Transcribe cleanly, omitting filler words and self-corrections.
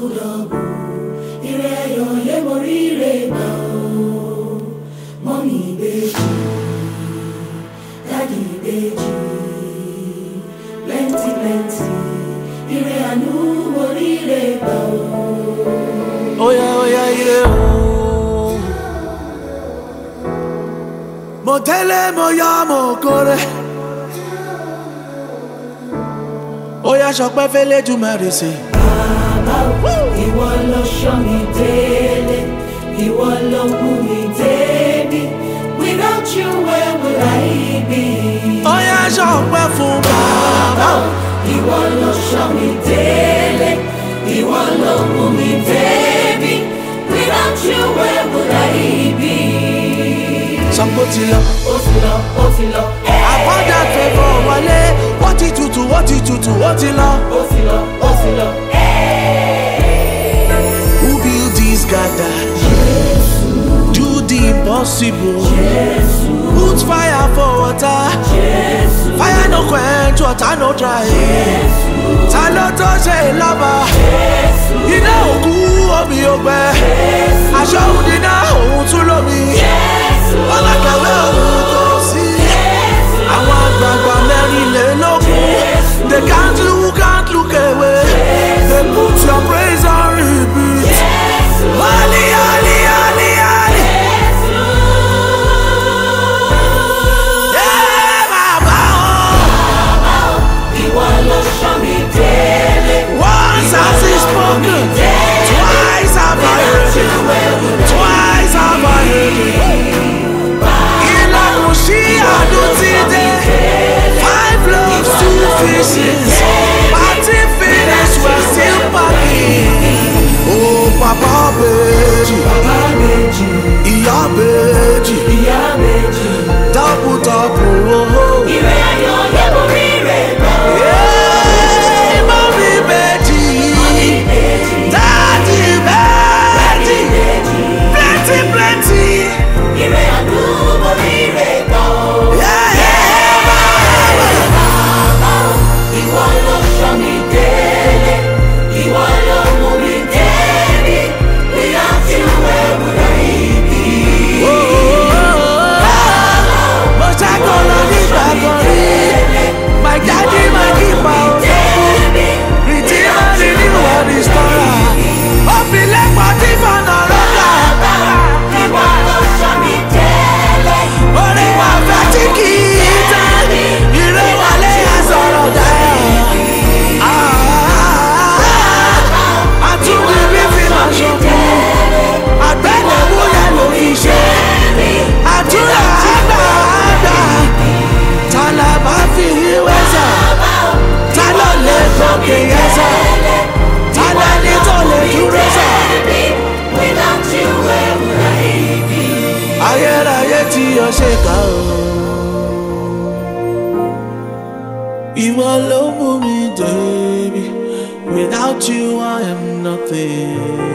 dọ̀bù ire ayọ̀ lé mo ríre gbà o. Mọ́mì ìbejì dádì ìbejì plenty plenty ire àánú mo ríre gbà o. Oya oya ire o. Mo tẹ́lẹ̀ mo yá mo kórè. Oya ṣọpẹ́ fẹ́lẹ́ jù mẹ́rin sí. Bàbá o, ìwọ ló ṣọ́ mi délé, ìwọ ló mú mi débi. Without you, where would I be? Oya ṣọpẹ́ fún bàbá o. Ìwọ ló ṣọ́ mi délé, ìwọ ló mú mi débi. Without you, where would I be? Sango ti lọ. Ó ti lọ, ó ti lọ. Àkọ́jà fẹ́fọ́ wọlé. Wọ́n ti tutù, wọ́n ti tutù, wọ́n ti lọ. Ó ti lọ, ó ti lọ. Who built this garden? Do the impossible. Put fire for water. Fire no quench, water no dry. Ta ló tó ṣe lọ́ba? Iná òkú omi ògbẹ. Aṣọ òdìdá òun tún lómi. Ọlákàwé òun kò sí. Àwọn àgbààgbà mẹ́rìnlélógún. They can't look away. They put your praise on repeat. Holy, holy, holy, holy. Yeah, Baba, oh. Ìwọ ló ṣọ́ mi délé. Once has he spoken, twice have I heard it. Twice have I heard it. Ìlànà sí àdúntìdé. 5 loaves, 2 fishes. Party finished, we're still packing. Oh, Papa Beji, Bàbá méjì, Iya Beji, ìyá méjì. double double. Oh, Ire ayọ̀ lé mo ríre gbà o. yeah, Mommy Beji, Daddy Beji, plenty, plenty. Ire àánú mo ríre gbà o. Yeah, yeah, Bàbá o, ìwọ ló ṣọ́ mi délé, ìwọ ló mú mi débi. Without you, where would I be? mo ṣàkólọ nígbà kan rí. My daddy, my keeper, redeemer, renewer, restorer. Ó fi lẹ́pọ̀ tí fọ̀nà lọ́gà. Ìwọ ló ṣọ́ mi délé. Orí wa fẹ́ tí kì í tán. Ìrẹ́wọlé àsọ̀rọ̀ dáyà. Àtúndì bí fi máa ṣokùn. Àgbẹ̀lẹ̀wò yẹn ló fi ṣe. Àdúrà àgbà àgbà. Ta la bá fi wíwẹ́ sà? Ta ló lè gòkè yẹn sà? Ta lẹni tó lè dúró sà? Without you, where would I be? Ayérayé tí o ṣe kà ó. Ìwọ ló mú mi débi. Without you I am nothing.